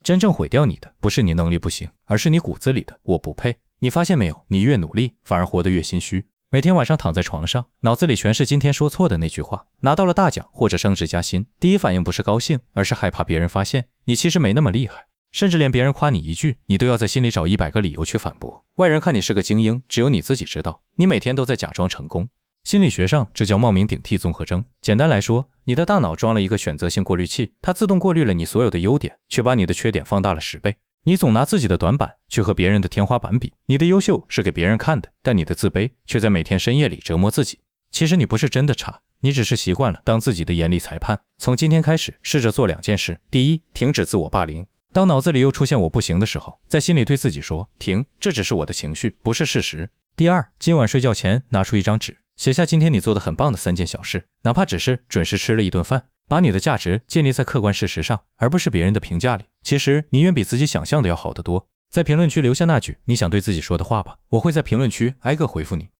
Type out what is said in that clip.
真正毁掉你的不是你能力不行，而是你骨子里的我不配。你发现没有，你越努力，反而活得越心虚。每天晚上躺在床上，脑子里全是今天说错的那句话。拿到了大奖或者升职加薪，第一反应不是高兴，而是害怕别人发现你其实没那么厉害。甚至连别人夸你一句，你都要在心里找100个理由去反驳。外人看你是个精英，只有你自己知道，你每天都在假装成功。心理学上这叫冒名顶替综合征。简单来说，你的大脑装了一个选择性过滤器，它自动过滤了你所有的优点，却把你的缺点放大了10倍。你总拿自己的短板去和别人的天花板比，你的优秀是给别人看的，但你的自卑却在每天深夜里折磨自己。其实你不是真的差，你只是习惯了当自己的严厉裁判。从今天开始，试着做2件事。第一，停止自我霸凌。当脑子里又出现我不行的时候，在心里对自己说，停，这只是我的情绪，不是事实。第二，今晚睡觉前拿出一张纸，写下今天你做的很棒的3件小事，哪怕只是准时吃了一顿饭。把你的价值建立在客观事实上，而不是别人的评价里。其实你远比自己想象的要好得多。在评论区留下那句你想对自己说的话吧，我会在评论区挨个回复你。